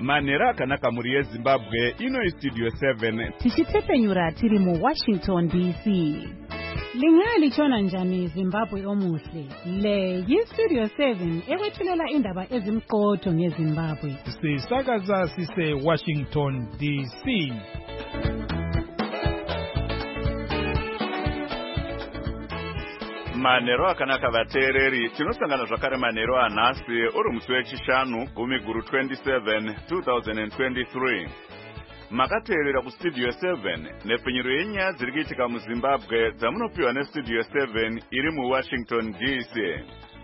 Manhero akanaka muri yeZimbabwe ino Studio 7 tichitepenyura tiri mu Washington DC. Lingalichona njani Zimbabwe omuhle? Le yiStudio 7 ekwethulela indaba ezimqotho ngeZimbabwe. Sisakaza sise Washington DC. Manhero akanaka vateereri, tinosangana zvakare manhero anhasi uri musi wechishanu 10/27 2023. Makateerera kuStudio 7 nepfenyuro yenyaya dziri kuitika muZimbabwe dzamunopiwa neStudio 7 iri muWashington DC.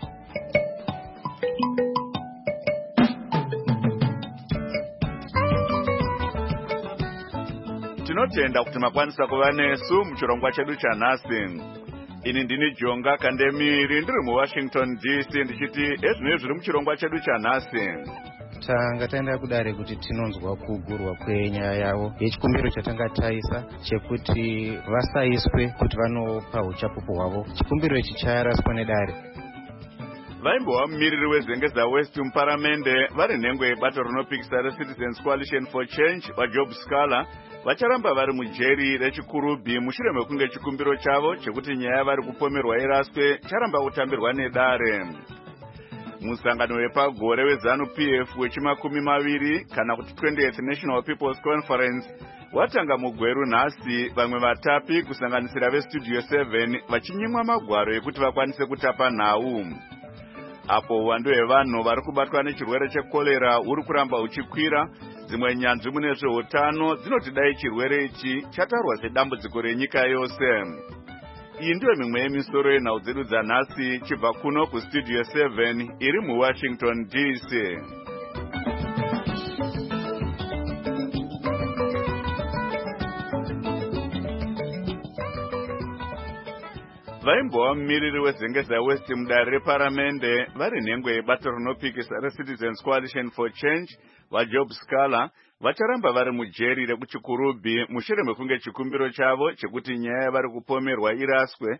Tinotenda kuti makwanisa kuva nesu muchirongwa chedu chanhasi. Ini ndini Jonga Kandemiri ndiri muWashington DC ndichiti ezvinezvi zviri muchirongwa chedu chanhasi. Tanga taenda kudare kuti tinonzwa kugurwa kwenyaya yavo yechikumbiro chatanga taisa chekuti vasaiswe kuti vanopa uchapupu hwavo. Chikumbiro ichi chayaraswa nedare. Vaimbova mumiriri weZengeza West muparamende vari nhengo yebato rinopikisa reCitizens Coalition for Change vaJob Scala vacharamba vari mujeri rechikurubi mushure mekunge chikumbiro chavo chekuti nyaya yavari kupomerwa iraswe charamba kutambirwa nedare. Musangano wepagore weZANU-PF wechimakumi kana kuti 20th National People's Conference watanga mugweru nhasi, vamwe vatapi kusanganisira veStudio 7 vachinyimwa magwaro ekuti vakwanise kutapa nhau. Apo uwandu hwevanhu vari kubatwa nechirwere chekorera uri kuramba uchikwira, dzimwe nyanzvi mune zveutano dzinoti dai chirwere ichi chatarwa sedambudziko renyika yose. Iyi ndiyo mimwe yemisoro yenhau dzedu dzanhasi chibva kuno kuStudio 7 iri muWashington DC. Vaimbova mumiriri weZengeza West mudare reparamende vari nhengo yebato rinopikisa reCitizens Coalition for Change vaJob Scala vacharamba vari mujeri rekuchikurubi mushure mekunge chikumbiro chavo chekuti nyaya yavari kupomerwa iraswe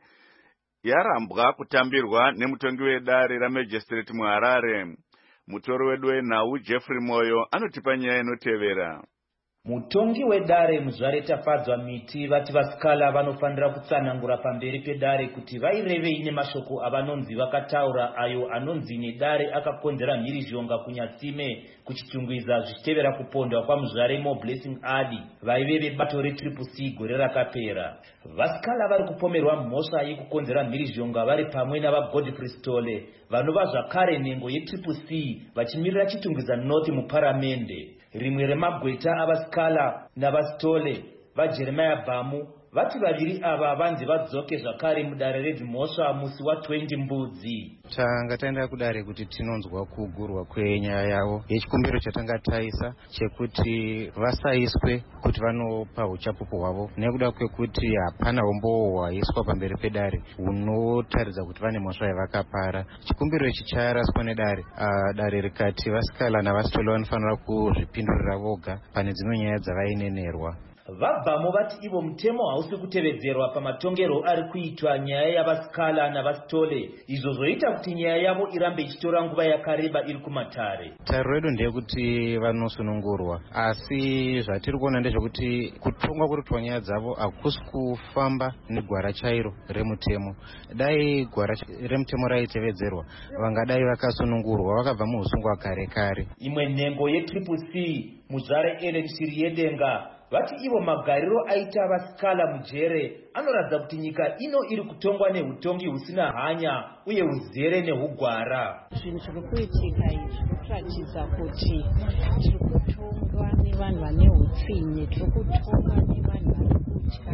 yarambwa kutambirwa nemutongi wedare raMagistrate muHarare. Mutori wedu wenhau Jeffrey Moyo anotipa nyaya inotevera. Mutongi wedare muzvare Tafadzwa Miti vati vaScala vanofanira kutsanangura pamberi pedare kuti vairevei nemashoko avanonzi vakataura ayo anonzi nedare akakonzera mhirizhonga kunyatsime kuchitungwiza zvichitevera kupondwa kwamuzvare moBlessing Adi vaive vebato reCCC gore rakapera. VaScala vari kupomerwa mhosva yekukonzera mhirizhonga vari pamwe navaGodfrey Stole vanova zvakare nhengo yeCCC vachimirira chitungwiza North muparamende. Rimwe remagweta avaScala navaStole vaJeremiah Bhamu vati vaviri ava vanzi vadzoke zvakare mudare redhimhosva musi wa20 Mbudzi. Tanga taenda kudare kuti tinonzwa kugurwa kwenyaya yavo yechikumbiro chatanga taisa chekuti vasaiswe kuti vanopa uchapupu hwavo nekuda kwekuti hapana umbowo hwaiswa pamberi pedare unotaridza kuti vane mhosva yavakapara. Chikumbiro ichi chayaraswa nedare. Dare rikati vaScala navaStole vanofanira kuzvipindurira voga pane dzimwe nyaya dzavainenerwa. VaBhamu vati ivo mutemo hausi kutevedzerwa pamatongero ari kuitwa nyaya yavaScala navaStole, izvo zvoita kuti nyaya yavo irambe ichitora nguva yakareba iri kumatare. Tariro yedu ndeyekuti vanosunungurwa, asi zvatiri kuona ndezvekuti kutongwa kuritwa nyaya dzavo hakusi kufamba negwara chairo remutemo. Dai gwara remutemo raitevedzerwa vangadai vakasunungurwa vakabva muusungwa kare kare. Imwe nhengo yeCCC muzvare Ellen Shiriedenga vati ivo magariro aita vaScala mujere anoratidza kuti nyika ino iri kutongwa neutongi husina hanya uye huzere nehugwara. Zvinhu zviri kuitika izvi kuratidza kuti tiri kutongwa nevanhu vane utsinye, tiri kutongwa nevanhu vari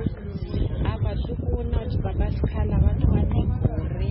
kutya. Apa tiri kuona kuti vaScala vatova negore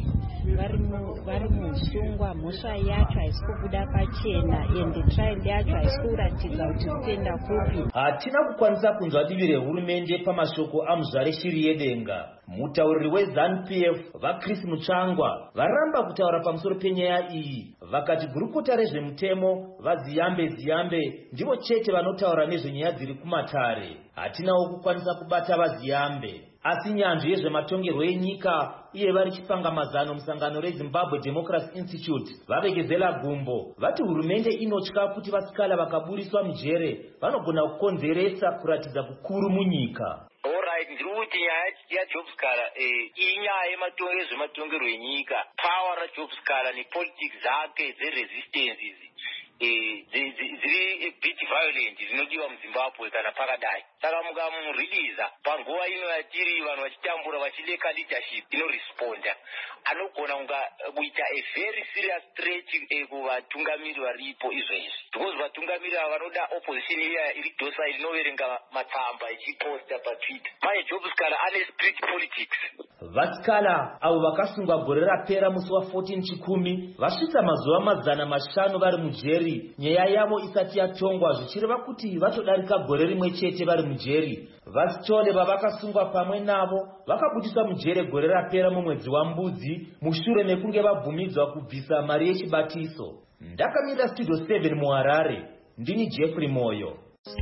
vari musungwa, mhosva yacho haisi kubuda pachena ende trial yacho haisi kuratidza kuti kutenda kupi. Hatina kukwanisa kunzwa divi rehurumende pamashoko amuzvare Shiriedenga. Mutauriri weZANU-PF vaChris Mutsvangwa varamba kutaura pamusoro penyaya iyi. Vakati gurukota rezvemutemo vaZiyambe ndivo chete vanotaura nezvenyaya dziri kumatare. Hatinawo kukwanisa kubata vaZiyambe. Asi nyanzvi yezvematongerwo enyika iye vari chipangamazano musangano reZimbabwe Democracy Institute vavegezela gumbo. Vati hurumende inotya kuti vasikala vakaburiswa mujere vanogona kukonzeresa kuratidza kukuru munyika. Ndiri kuti nyaya yaJobsCala inyaya yezvematongerwo enyika. Power raJobsCala nepolitics dzake dzeresistance dziri bit violent dzinodiwa muZimbabwe kana pakadai. Saka mukamuriliza panguva ino yatiri vanhu vachitambura vachileka leadership inoresponda, anogona kuita a very serious threat kuvatungamiri varipo izvezvi, because vatungamiri ava vanoda opposition iya iri dosa rinoverenga matsamba ichiposta paTwitter. Manje JobsCala ane street politics. Vasikala avo vakasungwa gore rapera musi wa 14 Chikumi vasvitsa mazuva 500 vari mujeri, nyaya yavo isati yatongwa, zvichireva kuti vatodarika gore rimwe chete vari mujeri. Vasitole vavakasungwa pamwe navo vakabudiswa mujere gore rapera mumwedzi waMbudzi mushure mekunge vabvumidzwa kubvisa mari yechibatiso. Ndakamira Studio 7 muHarare, ndini Jeffrey Moyo.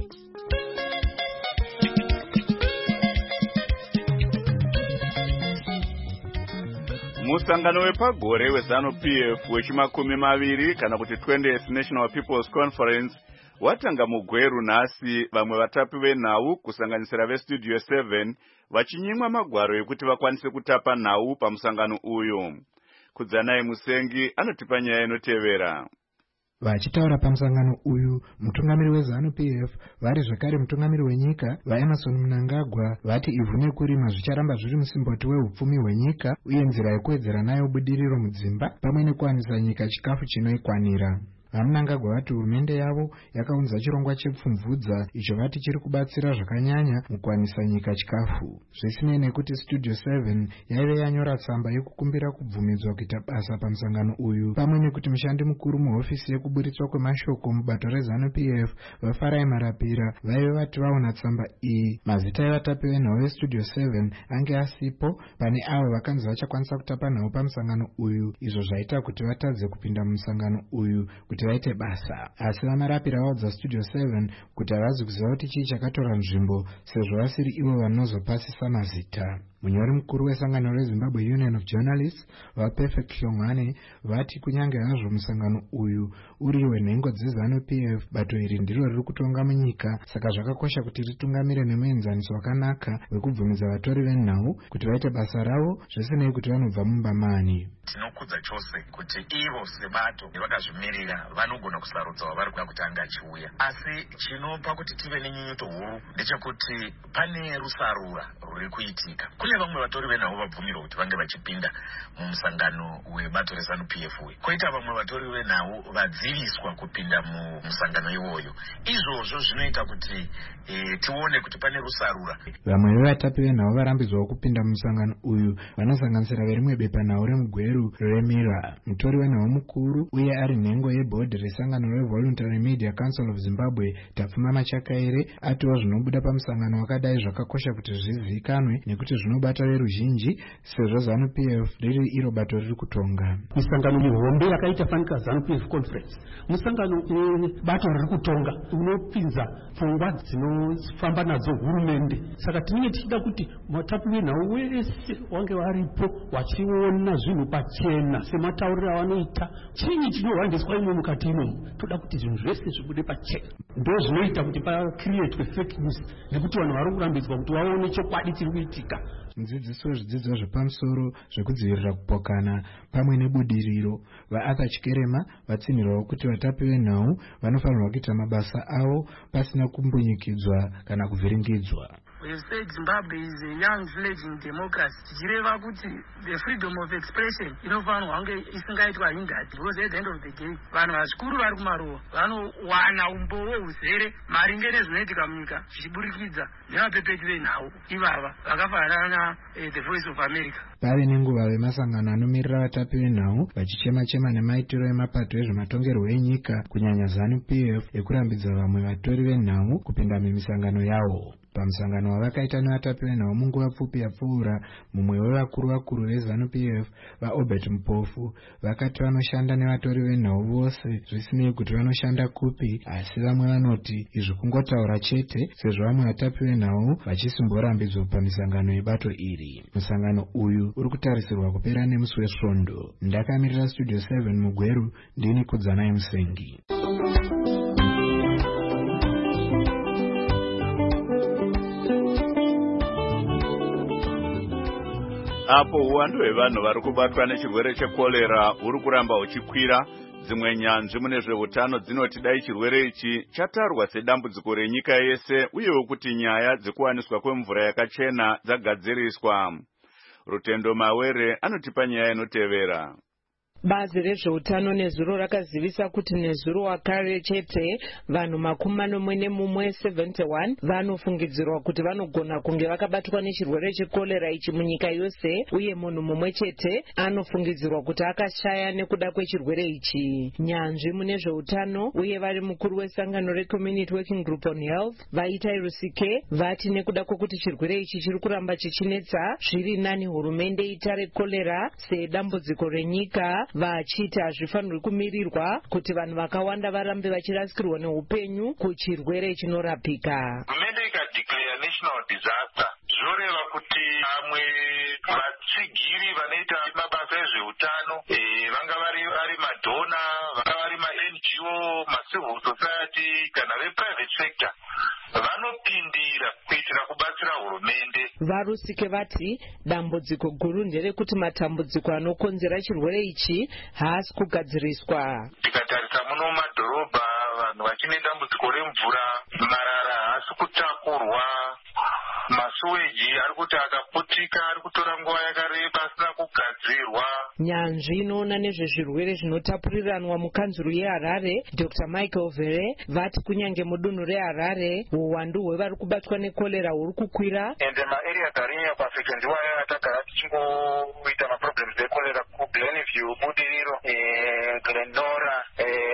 Musangano wepagore weZANU-PF wechimakumi maviri kana kuti 20th National People's Conference watanga mugweru nhasi, vamwe vatapi venhau kusanganisira veStudio 7 vachinyimwa magwaro ekuti vakwanise kutapa nhau pamusangano uyu. Kudzanai Musengi anotipa nyaya inotevera. Vachitaura pamusangano uyu, mutungamiri weZANU-PF vari zvakare mutungamiri wenyika vaEmerson Mnangagwa vati ivhu nekurima zvicharamba zviri musimboti wehupfumi hwenyika uye nzira yekuwedzera nayo budiriro mudzimba pamwe nekuwanisa nyika chikafu chinoikwanira. Mnangagwa vati hurumende yavo yakaunza chirongwa chepfumvudza icho vati chiri kubatsira zvakanyanya mukuwanisa nyika chikafu. Zvisinei nekuti Studio 7 yaive yanyora tsamba yekukumbira kubvumidzwa kuita basa pamusangano uyu, pamwe nekuti mushandi mukuru muhofisi yekuburitswa kwemashoko mubato reZANU-PF vaFarai Marapira vaive vati vaona tsamba iyi, mazita evatapi venhau veStudio 7 ange asipo pane avo vakanzi vachakwanisa kutapa nhau pamusangano uyu, izvo zvaita kuti vatadze kupinda mumusangano uyu kuti vaite basa. Asi vaMarapira vaudza Studio 7 kuti havazi kuziva kuti chii chakatora nzvimbo sezvo vasiri ivo vanozopasisa mazita. Munyori mukuru wesangano reZimbabwe Union of Journalists vaPerfect Hlongwane vati kunyange hazvo musangano uyu uri wenhengo dzeZANU-PF, bato iri ndiro riri kutonga munyika, saka zvakakosha kuti ritungamire nemuenzaniso wakanaka wekubvumidza vatori venhau kuti vaite basa ravo zvisinei kuti vanobva mumba mani. Tinokudza chose kuti ivo sebato vakazvimirira vanogona kusarudza wavari kuda kuti anga achiuya, asi chinopa kuti tive nenyunyuto huru ndechekuti pane rusarura ruri kuitika. Kune vamwe vatori venhau vabvumirwa kuti vange vachipinda mumusangano webato reZANU-PF uyu, koita vamwe vatori venhau vadziviswa kupinda mumusangano iwoyo. Izvozvo zvinoita kuti tione kuti pane rusarura. Vamwe vevatapi venhau varambidzwawo kupinda mumusangano uyu vanosanganisira verimwe bepanhau remugweru Remira, mutori wenhau mukuru uye ari nhengo yebhodhi resangano reVoluntary Media Council of Zimbabwe Tapfuma Machakaire, atiwo zvinobuda pamusangano wakadai zvakakosha kuti zvizivikanwe nekuti zvinobata veruzhinji sezvo ZANU-PF riri iro bato riri kutonga. Misangano mihombe yakaita fanika ZANU-PF Conference, musangano bato riri kutonga unopinza pfungwa dzinofamba nadzo hurumende. Saka tinenge tichida kuti matapi venhau wese wange varipo wachiona zvinhu pachena sematauriro avanoita. Chinyi chinohwandiswa imo mukati imomo, toda kuti zvinhu zvese zvibude pachena. Ndo zvinoita kuti pacreate fake news nekuti vanhu vari kurambidzwa kuti vaone chokwadi chiri kuitika. Mudzidzisi wezvidzidzo zvepamusoro zvekudzivirira kupokana pamwe nebudiriro vaArthur Chikerema vatsinhirawo kuti vatapi venhau vanofanirwa kuita mabasa avo pasina kumbunyikidzwa kana kuvhiringidzwa. We have said Zimbabwe is a young village in democracy. Tichireva kuti the freedom of expression inofanirwa kunge isingaitwa hindered, because at the end of the day vanhu vazvikuru vari kumaruwa vanowana umboo huzere maringe nezvinoitika munyika zvichiburikidza nevapepeti venhau ivava vakafanana the Voice of America. pave nenguva vemasangano anomirira vatapi venhau vachichema-chema nemaitiro emapato ezvematongerwo enyika kunyanya ZANU-PF ekurambidza vamwe vatori venhau kupinda mumisangano yawo. Pamusangano wavakaita nevatapi venhau munguva pfupi yapfuura, mumwe wevakuru veZANU-PF vaObert Mpofu vakati vanoshanda nevatori venhau vose zvisinei kuti vanoshanda kupi, asi vamwe vanoti izvi kungotaura chete sezvo vamwe vatapi venhau vachisimborambidzwa pamisangano yebato iri. Musangano uyu uri kutarisirwa kupera nemusi weSvondo. Ndakamirira Studio 7 muGweru, ndini Kudzanai Musengi. Apo uwandu hwevanhu vari kubatwa nechirwere chekorera uri kuramba uchikwira, dzimwe nyanzvi mune zveutano dzinoti dai chirwere ichi chatarwa sedambudziko renyika yese uyewo kuti nyaya dzekuwaniswa kwemvura yakachena dzagadziriswa. Rutendo Mawere anotipa nyaya inotevera. Bazi rezveutano nezuro rakazivisa kuti nezuro wakare chete vanhu 41 vanofungidzirwa kuti vanogona kunge vakabatwa nechirwere chekorera ichi munyika yose, uye munhu mumwe chete anofungidzirwa kuti akashaya nekuda kwechirwere ichi. Nyanzvi mune zveutano uye vari mukuru wesangano reCommunity Working Group on Health Vaitai Rusike vati nekuda kwokuti chirwere ichi chiri kuramba chichinetsa, zviri nani hurumende itare korera sedambudziko renyika, vachiti hazvifanirwi kumirirwa kuti vanhu vakawanda varambe vachirasikirwa neupenyu kuchirwere chinorapika. Hurumende ikadeclare national disaster zvoreva kuti vamwe vatsigiri vanoita mabasa ezveutano vanga vari madhona, vanga vari maNGO, macivil society kana veprivate sector vanopindira kuitira kubatsira hurumende. Varusike vati dambudziko guru nderekuti matambudziko anokonzera chirwere ichi haasi kugadziriswa. Tikatarisa muno mumadhorobha vanhu vachine dambudziko remvura, marara haasi kutakurwa, masuweji ari kuti akaputika ari kutora nguva yakareba asina kugadzirwa. Nyanzvi inoona nezvezvirwere zvinotapuriranwa mukanzuru yeHarare Dr. Michael Vere vati kunyange mudunhu reHarare uwandu hwevari kubatwa nekorera huri kukwira. Ende maareas arinya pafeka ndiwo atagara tichingoita maproblems ekorera kuGlenview, Budiriro, Glendora,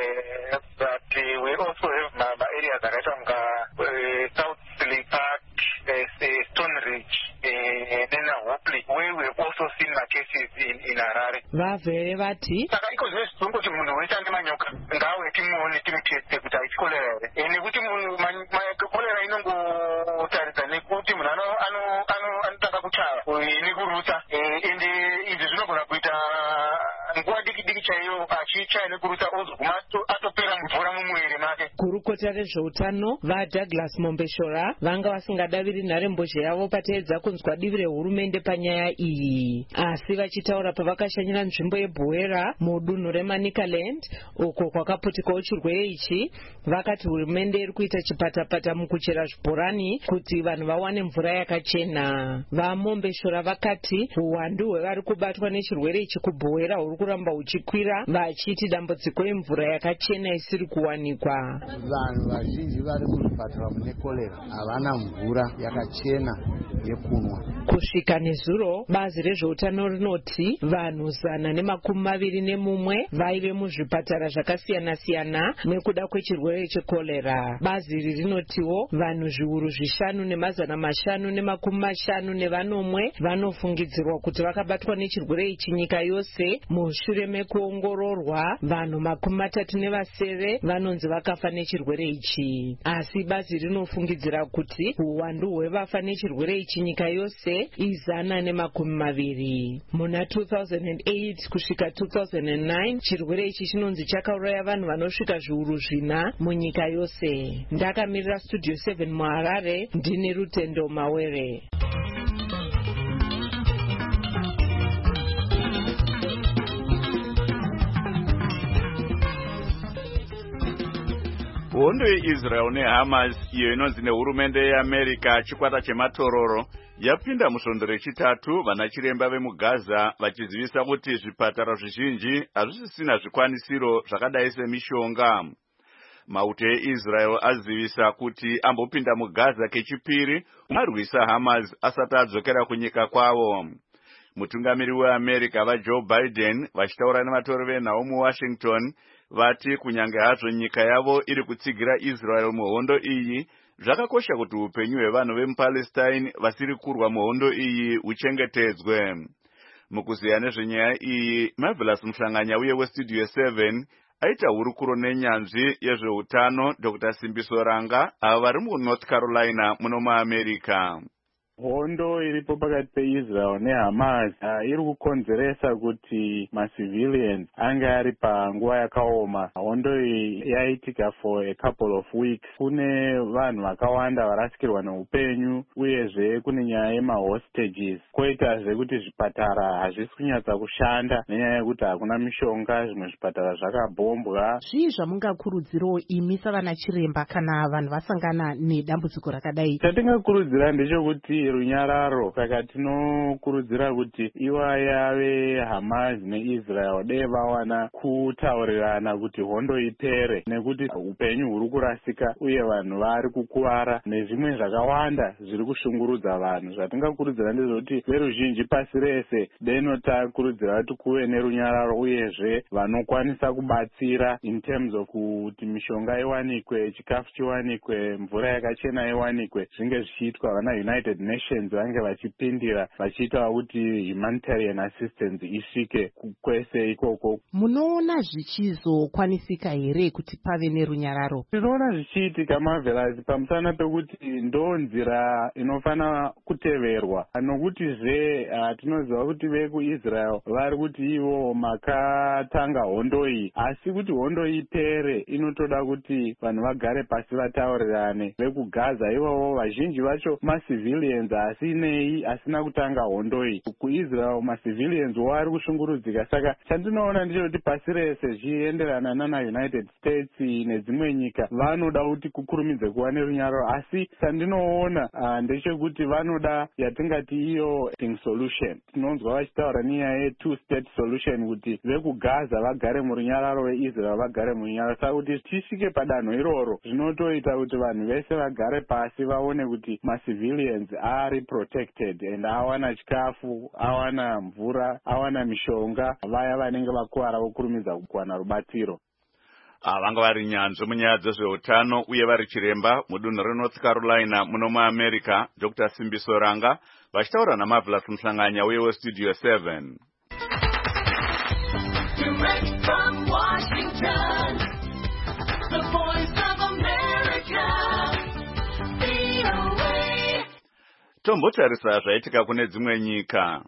but we also have maareas akaita kunga South Slip Park, Stone Ridge, then Hopley, where we have also seen cases in Harare. Vavere vati saka iko zvese kuti munhu wese ane manyoka ngawe timuone timuteste kuti aichikorera here, nekuti korera inongotaridza nekuti munhu anotanga kuchaya nekurutsa, ende izvi zvinogona kuita nguva diki chaiyo achichaya nekurutsa ozoguma atopera mvura mumwiri make. Gurukota rezveutano vaDouglas Mombeshora vanga vasingadaviri nharembozha yavo pateedza kunzwa divi rehurumende panyaya iyi, asi vachitaura pavakashanyira nzvimbo yeBuera mudunhu reManicaland uko kwakaputikawo chirwere ichi, vakati hurumende iri kuita chipatapata mukuchera zvibhorani kuti vanhu vawane mvura yakachena. VaMombeshora vakati uwandu hwevari kubatwa nechirwere ichi kuBuera huri kuramba huchikwira, vachiti dambudziko remvura yakachena isiri kuwanikwa. Vanhu vazhinji vari kuzvipatara mune korera havana mvura yakachena yekunwa. Kusvika nezuro bazi rezveutano rinoti vanhu 121 vaive muzvipatara zvakasiyana-siyana nekuda kwechirwere chekorera. Bazi iri rinotiwo vanhu zviuru 5,550 vanofungidzirwa kuti vakabatwa nechirwere ichi nyika yose. Mushure mekuongororwa vanhu 37 vanonzi vakafa nechirwere ichi, asi bazi rinofungidzira kuti uwandu hwevafa nechirwere ichi nyika yose 120. Muna 2008 kusvika 2009 chirwere ichi chinonzi chakauraya vanhu vanosvika zviuru 4 munyika yose. Ndakamirira Studio 7 muHarare, ndini Rutendo Mawere. Hondo yeIsrael neHamas iyo inonzi nehurumende yeAmerica chikwata chematororo yapinda musvondo rechitatu vanachiremba vemuGaza vachizivisa kuti zvipatara zvizhinji hazvisisina zvikwanisiro zvakadai semishonga. Mauto eIsrael azivisa kuti ambopinda muGaza kechipiri arwisa Hamas asati adzokera kunyika kwavo. Mutungamiri weAmerica vaJoe Biden vachitaura nevatori venhau muWashington vati kunyange hazvo nyika yavo iri kutsigira Israel muhondo iyi, zvakakosha kuti upenyu hwevanhu vemuPalestine vasiri kurwa muhondo iyi huchengetedzwe. Mukuziya nezvenyaya iyi, Marvelous Mhlanganya uye weStudio 7 aita hurukuro nenyanzvi yezveutano Dr. Simbiso Ranga ava vari muNorth Carolina muno muAmerica. Hondo iripo pakati peIsrael neHamas iri kukonzeresa kuti macivilians ange ari panguva yakaoma. Hondo iyi yaitika for a couple of weeks. Kune vanhu vakawanda varasikirwa neupenyu, uyezve kune nyaya yemahostages. Koitazve kuti zvipatara hazvisi kunyatsa kushanda nenyaya yekuti hakuna mishonga, zvimwe zvipatara zvakabhombwa. Zvii zvamungakurudzirawo imi savana chiremba kana vanhu vasangana nedambudziko rakadai? Chatingakurudzira ndechekuti runyararo, saka tinokurudzira kuti iwaya veHamas neIsrael dei vawana kutaurirana kuti hondo ipere, nekuti upenyu huri kurasika uye vanhu vari kukuvara nezvimwe zvakawanda zviri kushungurudza vanhu. Zvatingakurudzira ndezvekuti veruzhinji pasi rese denotakurudzira kuti kuve nerunyararo, uyezve vanokwanisa kubatsira in terms of kuti mishonga iwanikwe, chikafu chiwanikwe, mvura yakachena iwanikwe, zvinge zvichiitwa. Vana United Nations vange vachipindira vachiita kuti humanitarian assistance isvike kwese ikoko. Munoona zvichizokwanisika here kuti pave nerunyararo? Tinoona zvichiitika Marvelous, pamusana pekuti ndo nzira inofana kuteverwa, nokutizve tinoziva kuti vekuIsrael vari kuti ivo makatanga hondo iyi, asi kuti hondo ipere inotoda kuti vanhu vagare pasi vataurirane. VekuGaza ivovo vazhinji vacho macivilians asina kutanga hondo iyi. KuIsrael macivilians vari kushungurudzika. Saka chandinoona ndechekuti pasi rese zvichienderana nana United States nedzimwe nyika vanoda kuti kukurumidze kuva nerunyararo, asi chandinoona ndechekuti vanoda yatingati iyo solution. Tinonzwa vachitaura nenyaya ye2-state solution, kuti vekuGaza vagare murunyararo, veIsrael vagare murunyararo. Saka kuti tisvike padanho iroro zvinotoita kuti vanhu vese vagare pasi vaone kuti macivilians ari protected and awana chikafu, awana mvura, awana mishonga, vaya vanenge vakuwara vokurumidza kuwana rubatsiro. Vanga vari nyanzvi munyaya dzezveutano uye vari chiremba mudunhu reNorth Carolina muno muAmerica, Dr. Simbiso Ranga vachitaura naMarvelous Mhlanganya uye weStudio 7. Direct from Washington, the voice of America, VOA. Tombotarisa zvaitika kune dzimwe nyika.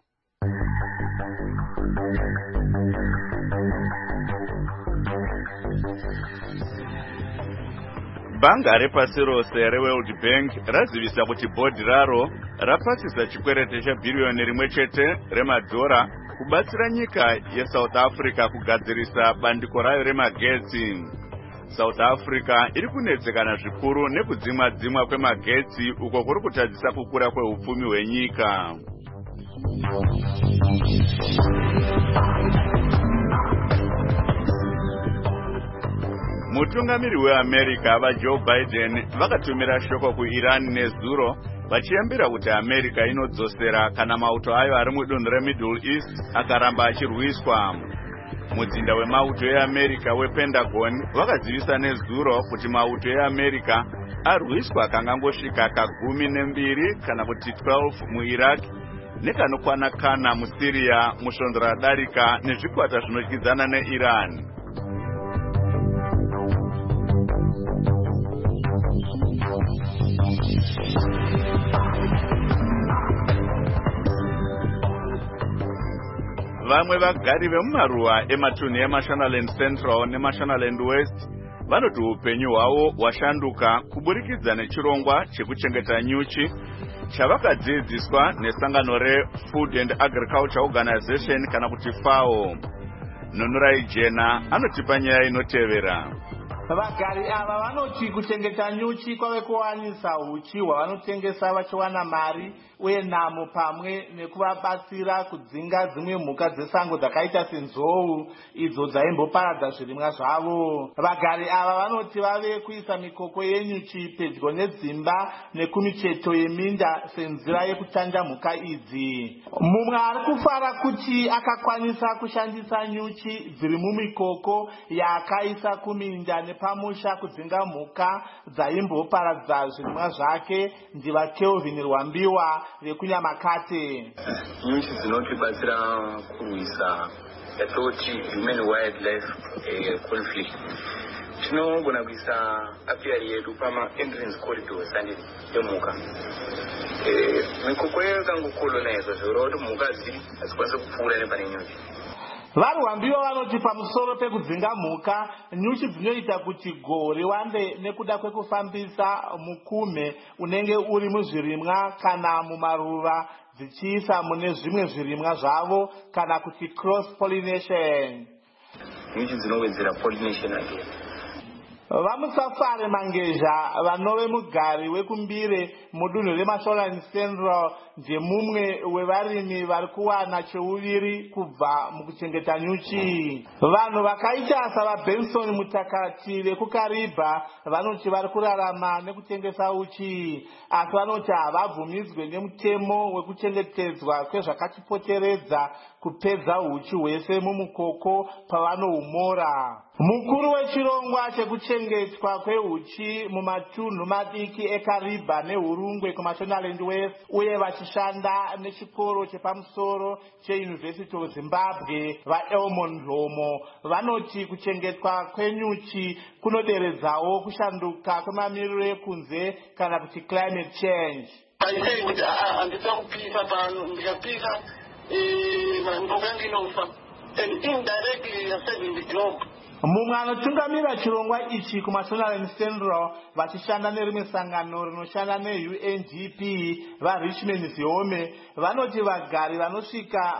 Bhanga repasi rose reWorld Bank razivisa kuti bhodhi raro rapasisa chikwerete chebhiriyoni rimwe chete remadhora kubatsira nyika yeSouth Africa kugadzirisa bandiko rayo remagetsi. South Africa iri kunetsekana zvikuru nekudzimwa kwemagetsi uko kuri kutadzisa kukura kwehupfumi hwenyika. Mutungamiri weAmerica vaJoe Biden vakatumira shoko kuIran nezuro vachiyambira kuti America inodzosera kana mauto ayo ari mudunhu reMiddle East akaramba achirwiswa. Mudzinda wemauto eAmerica wePentagon vakadzivisa nezuro kuti mauto eAmerica arwiswa kangangosvika ka12 kana kuti 12 muIraq nekanokwana kana muSyria musvondo radarika nezvikwata zvinodyidzana neIran. Vamwe vagari vemumaruwa ematunhu eMashonaland Central neMashonaland West vanoti upenyu hwavo hwashanduka kuburikidza nechirongwa chekuchengeta nyuchi chavakadzidziswa nesangano reFood and Agriculture Organization kana kuti FAO. Nunurai Jena anotipa nyaya inotevera. Vagari ava vanoti kuchengeta nyuchi kwave kuwanisa uchi hwavanotengesa vachiwana mari uye nhamo pamwe nekuvabatsira kudzinga dzimwe mhuka dzesango dzakaita senzou idzo dzaimboparadza zvirimwa zvavo. Vagari ava vanoti vave kuisa mikoko yenyuchi pedyo nedzimba nekumicheto yeminda senzira yekuchanja mhuka idzi. Mumwe ari kufara kuti akakwanisa kushandisa nyuchi dziri mumikoko yaakaisa kuminda nepamusha kudzinga mhuka dzaimboparadza zvirimwa zvake ndiva Kelvin Rwambiwa vekunyamakate. Nyuchi dzinotibatsira kurwisa yatoti human wildlife conflict. Tinogona kuisa apiary yedu pama-entrance corridors andi emhuka. Mikoko yakangokolonaiza zvoreva kuti mhuka hadzikwanisa kupfuura nepane nyuchi. Varwambiwa vanoti pamusoro pekudzinga mhuka, nyuchi dzinoita kuti go riwande nekuda kwekufambisa mukume unenge uri muzvirimwa kana mumaruva dzichiisa mune zvimwe zvirimwa zvavo kana kuti cross pollination. Nyuchi dzinowedzera pollination again. Vamusafare Mangezha vanove mugari wekumbire mudunhu reMashonaland Central ndemumwe wevarimi vari kuwana cheuviri kubva mukuchengeta nyuchi. Vanhu vakaita savaBenson Mutakati vekuKaribha vanoti vari kurarama nekutengesa uchi, asi vanoti havabvumidzwe nemutemo wekuchengetedzwa kwezvakatipoteredza kupedza uchi hwese mumukoko pavanohumora. Mukuru wechirongwa chekuchengetwa kweuchi mumatunhu madiki eKaribha neHurungwe kuMashonaland West uye vachishanda nechikoro chepamusoro cheUniversity of Zimbabwe vaElmon Dlomo vanoti kuchengetwa kwenyuchi kunoderedzawo kushanduka kwemamiriro ekunze kana kuti climate change. Haisei kuti handisa kupisa pano, ndikapisa mukoko yangu inofa, and indirectly you're saving the globe. Mumwe anotungamira chirongwa ichi kuMashonaland Central vachishanda nerimwe sangano rinoshanda neUNDP vaRichmond Ziome vanoti vagari vanosvika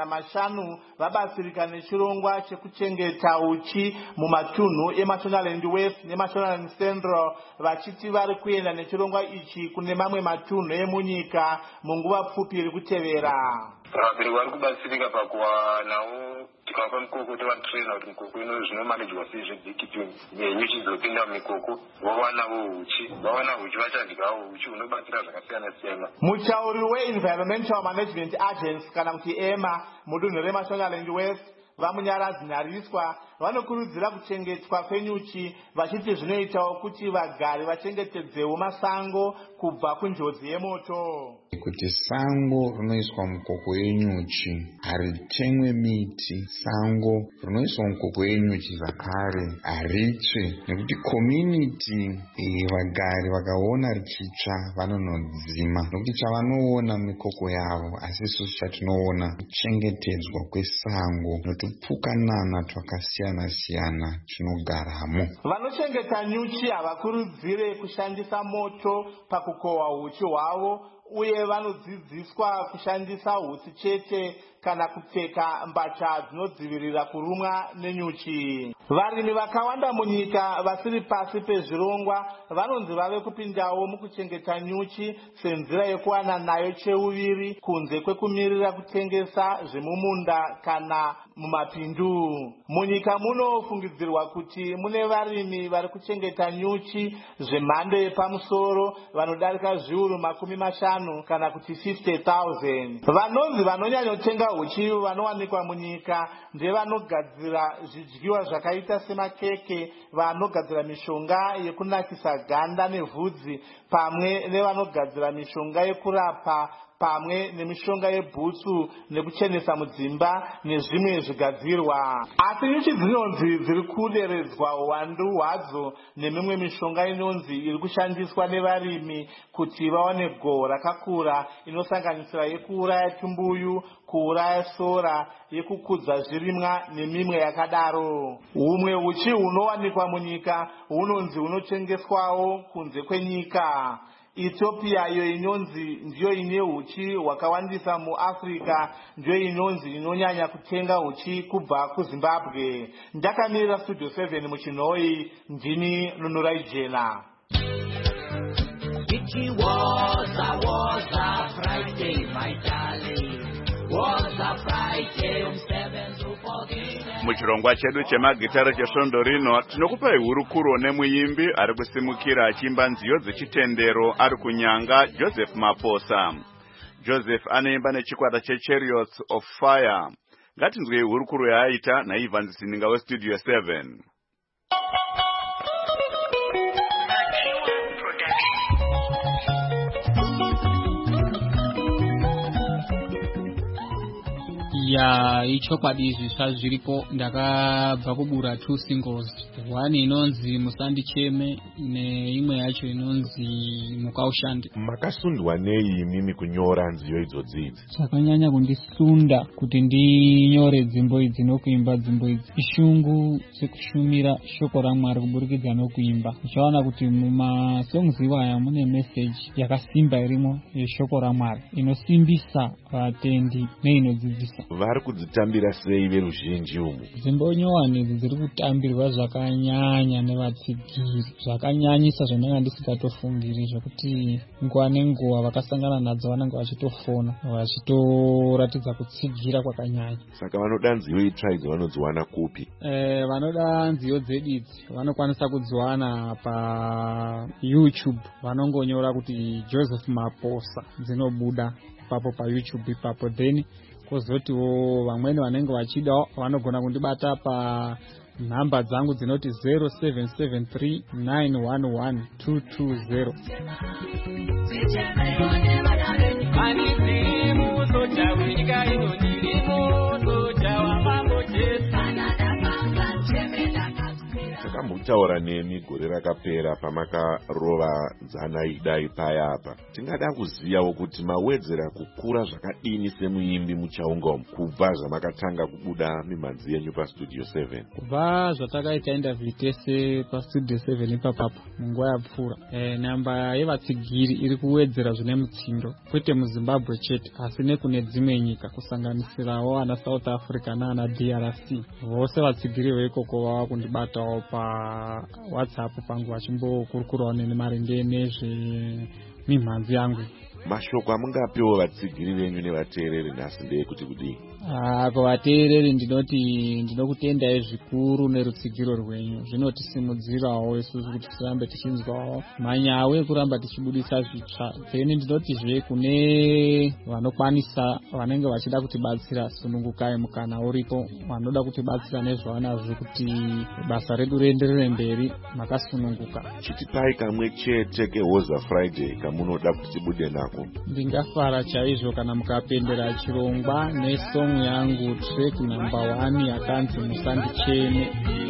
500 vabatsirika nechirongwa chekuchengeta uchi mumatunhu eMashonaland West neMashonaland Central vachiti vari kuenda nechirongwa ichi kune mamwe matunhu emunyika munguva pfupi iri kutevera. Vagari vari kubatsirika pakuwanawo tikapa mikoko tovatraina kuti mikoko ino zvinomanejwa sei zvedzikiti nenyuchi dzopinda mumikoko vawanawo uchi vachadyawo uchi hunobatsira zvakasiyana siyana. Mutauri weEnvironmental Management Agency kana kuti EMA mudunhu reMashonaland West vamunyaradzi Nyariswa vanokurudzira kuchengetwa kwenyuchi vachiti zvinoitawo kuti vagari vachengetedzewo masango kubva kunjodzi yemoto. Kuti sango rinoiswa mukoko yenyuchi haritemwe miti, sango rinoiswa mukoko yenyuchi zvakare haritsve, nekuti community vagari vakaona richitsva vanonodzima, nekuti chavanoona mikoko yavo, asi isusu chatinoona kuchengetedzwa kwesango notupukanana twakasiyana siyana tinogaramo. Vanochengeta nyuchi havakurudzire kushandisa moto pakukohwa uchi hwavo uye vanodzidziswa kushandisa hutsi chete kana kupfeka mbatya dzinodzivirira kurumwa nenyuchi. Varimi vakawanda munyika vasiri pasi pezvirongwa vanonzi vave kupindawo mukuchengeta nyuchi senzira yekuwana nayo cheuviri kunze kwekumirira kutengesa zvemumunda kana mumapindu. Munyika munofungidzirwa kuti mune varimi vari kuchengeta nyuchi zvemhando yepamusoro vanodarika zviuru 50 kana kuti 50,000. Vanonzi vanonyanyotenga uchi vanowanikwa munyika ndevanogadzira zvidyiwa zvakaita semakeke, vanogadzira mishonga yekunakisa ganda nevhudzi, pamwe nevanogadzira mishonga yekurapa, pamwe nemishonga yebhutsu nekuchenesa mudzimba nezvimwe zvigadzirwa. Asi nyuchi dzinonzi dziri kuderedzwa uwandu hwadzo nemimwe mishonga inonzi iri kushandiswa nevarimi kuti vaone gohwo rakakura, inosanganisira yekuuraya tumbuyu, kuuraya sora, yekukudza zvirimwa nemimwe yakadaro. Humwe uchi hunowanikwa munyika hunonzi hunotengeswawo kunze kwenyika. Ethiopia iyo inonzi ndiyo ine uchi hwakawandisa muAfrica ndiyo inonzi inonyanya kutenga uchi kubva kuZimbabwe. Ndakamirira Studio 7 muChinoi, ndini Nunurai Jena. It was a Friday, my darling. Was a Friday, 7 to 14. Muchirongwa chedu chemagitara chesvondo rino tinokupai hurukuro nemuyimbi ari kusimukira achimba nziyo dzechitendero ari kunyanga Joseph Maposa. Joseph anoimba nechikwata cheChariots of Fire. Ngatinzwei hurukuro yaaita naIvan Sininga weStudio 7. Ya ichokwadi izvi zvazviripo. Ndakabva kubura 2 singles, one inonzi Musandicheme neimwe yacho inonzi Mukaushande. Makasundwa nei mimi kunyora nziyo idzodzi idzi? Zvakanyanya kundisunda kuti ndinyore dzimbo idzi nokuimba dzimbo idzi ishungu sekushumira shoko raMwari kuburikidza nokuimba. Ndichaona kuti mumasongs iwaya mune message yakasimba irimo yeshoko raMwari inosimbisa vatendi neinodzidzisa. Vari kudzitambira sei veruzhinji umu? Dzimbo nyowani idzi dziri kutambirwa zvakanyanya nevatsigiri, zvakanyanyisa zvandanga ndisingatofungiri, zvokuti nguva nenguva vakasangana nadzo vanenge vachitofona vachitoratidza kutsigira kwakanyanya. Saka vanoda nziyo itsva idzi vanodziwana kupi? Vanoda nziyo dzedu idzi vanokwanisa kudziwana paYouTube, vanongonyora kuti Joseph Maposa dzinobuda papo paYouTube ipapo. Then kozotiwo vamweni vanenge vachida vanogona kundibata panhamba dzangu dzinoti 0773 911 220. Takambotaura nemi gore rakapera pamakarova zana idai paya apa. Tingada kuziyawo kuti mawedzera kukura zvakadini semuimbi muchaunga umu kubva zvamakatanga kubuda mimhanzi yenyu paStudio 7. Kubva zvatakaita interview tese paStudio 7 ipapapo munguva yapfuura, namba yevatsigiri iri kuwedzera zvine mutsindo, kwete muZimbabwe chete asi nekune dzimwe nyika kusanganisirawo ana South Africa naana DRC. Vose vatsigiri veikoko vava kundibatawo paWhatsApp pangu vachimbokurukurawo neni maringe nezvemimhanzi yangu. Mashoko amungapiwo vatsigiri venyu nevateereri nhasi ndeyekuti kudii? Kuvateereri ndinoti ndinokutendai zvikuru nerutsigiro rwenyu. Zvinotisimudzirawo isusu kuti tirambe tichinzwawo manyawi ekuramba tichibudisa zvitsva. Then ndinotizve kune vanokwanisa vanenge vachida kutibatsira, sunungukai mukana uripo. Vanoda kutibatsira nezvavanazvo kuti basa redu rienderere mberi, makasununguka. Chitipai kamwe chete keHoza Friday kamunoda kuti tibude nako. Ndingafara chaizvo kana mukapendera chirongwa nesong yangu track number 1 yakanzi Musandicheme.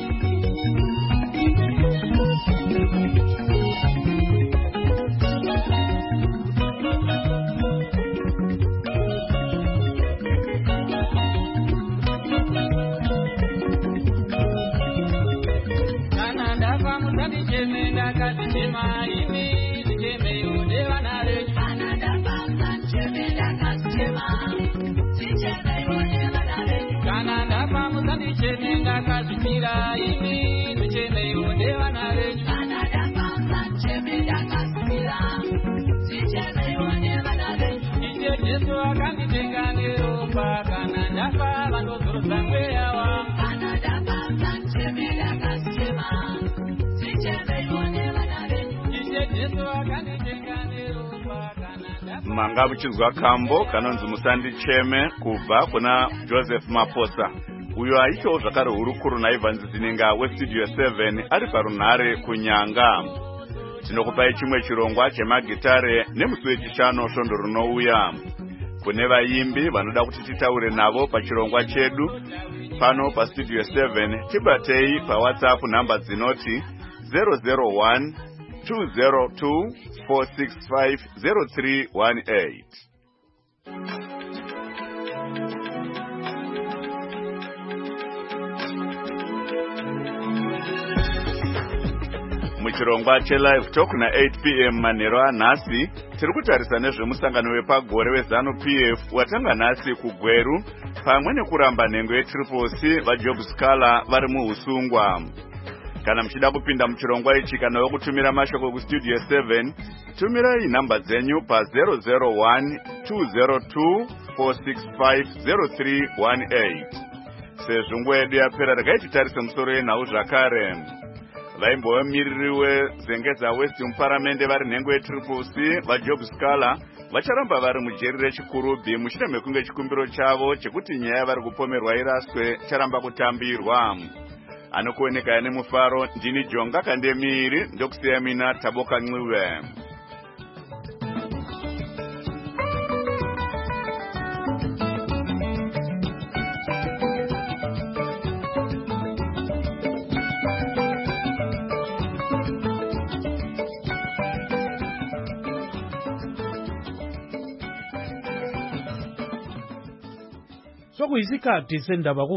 Kana ndafa Musandicheme ndakazitema imi ndicheme yodeva nare. Kana ndafa Musandicheme ndakazitema ndicheme yodeva nare. Kana ndafa Musandicheme ndakazitira imi ndicheme yodeva nare. Kana ndafa Musandicheme ndakazitira ndicheme yodeva nare. Iye Jesu akanditenga neropa, kana ndafa vanozorotsa mweya wangu. Kana ndafa Musandicheme ndakazitema ndicheme yodeva nare. Iye Jesu akanditenga neropa, kana ndafa. Manga muchinzwa kambo kanonzi Musandicheme kubva kuna Joseph Maposa. Uyo aitawo zvakare hurukuro naIvan Sininga weStudio 7 ari parunhare kunyanga. Tinokupai chimwe chirongwa chemagitare nemusi wechishanu svondo runouya. Kune vaimbi vanoda kuti titaure navo pachirongwa chedu pano paStudio 7, tibatei paWhatsApp namba dzinoti 001 202 465 0318. Muchirongwa cheLive Talk na 8 p.m. manheru anhasi tiri kutarisa nezvemusangano wepagore weZanu PF watanga nhasi kuGweru, pamwe nekuramba nhengo yeTriple C vaJob Scala vari muhusungwa. Kana mchida kupinda mchirongwa ichi kana wekutumira mashoko ku Studio 7, tumirai namba dzenyu pa 001-202-465-0318. Sezvo nguva yedu yapera takaititarise musoro yenhau zvakare. Vaimbomiriri weZengeza West muparamende vari nhengo yetriple C vaJob Scala vacharamba vari mujeri rechikurubhi mushure mekunge chikumbiro chavo chekuti nyaya vari kupomerwa iraswe charamba kutambirwa. Anokuoneka nemufaro, ndini Jonga Kandemiri, ndokusiya mina Taboka Ncube. Sokuyisikhathi sendaba